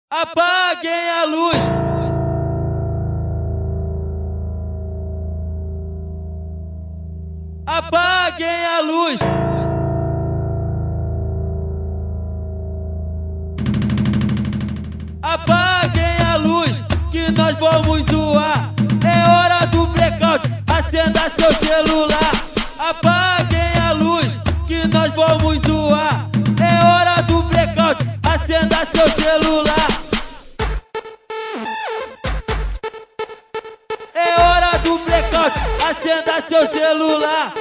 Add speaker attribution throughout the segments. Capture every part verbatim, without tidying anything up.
Speaker 1: Apaguem a luz. Apaguem a luz. Apaguem a luz, que nós vamos zoar. É hora do blackout, acenda seu celular. Apaguem a luz, que nós vamos zoar. É hora do blackout, acenda seu celular. É hora do blackout, acenda seu celular.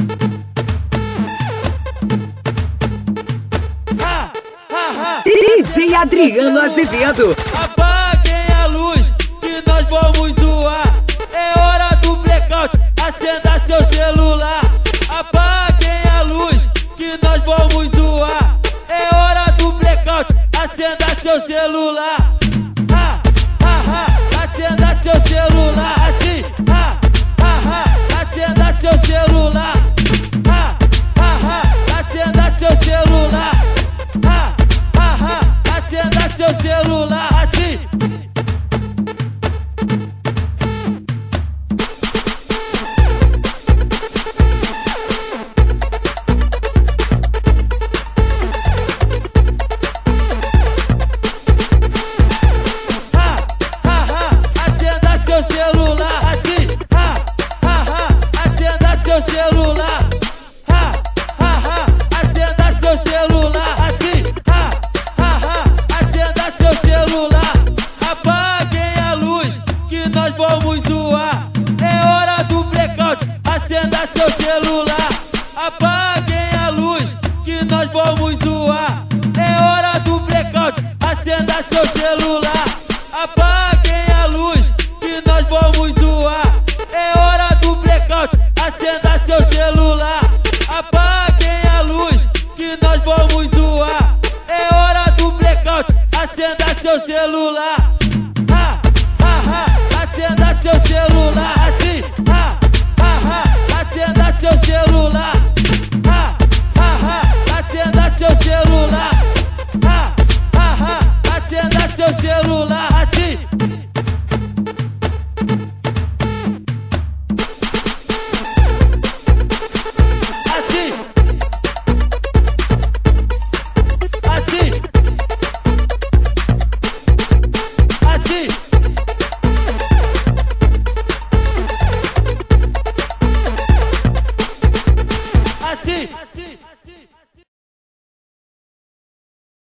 Speaker 1: Ha, ha, ha.
Speaker 2: D J Adriano Azevedo.
Speaker 1: Apaguem a luz, que nós vamos zoar. É hora do blackout, acenda seu celular. Apaguem a luz, que nós vamos zoar. É hora do blackout, acenda seu celular. Ha, ha, ha. Acenda seu celular assim. Ha, ha, ha. Acenda seu celular. Ha, ha, ha. Acenda seu celular. Ha, ha, ha. Acenda seu celular assim. Celular, ha, ha, ha, acenda seu celular assim, ha, ha, ha, acenda seu celular. Apaguem a luz, que nós vamos zoar. É hora do blackout, acenda seu celular. Apaguem a luz, que nós vamos zoar. É hora do blackout, acenda seu celular. Apaguem a luz, que nós vamos zoar. É hora do blackout, acenda seu celular. Apaguem a luz, que nós vamos zoar. É hora do blackout, acenda seu celular. Ha, ha, ha, acenda seu celular assim. Ha, ha, ha, acenda seu celular.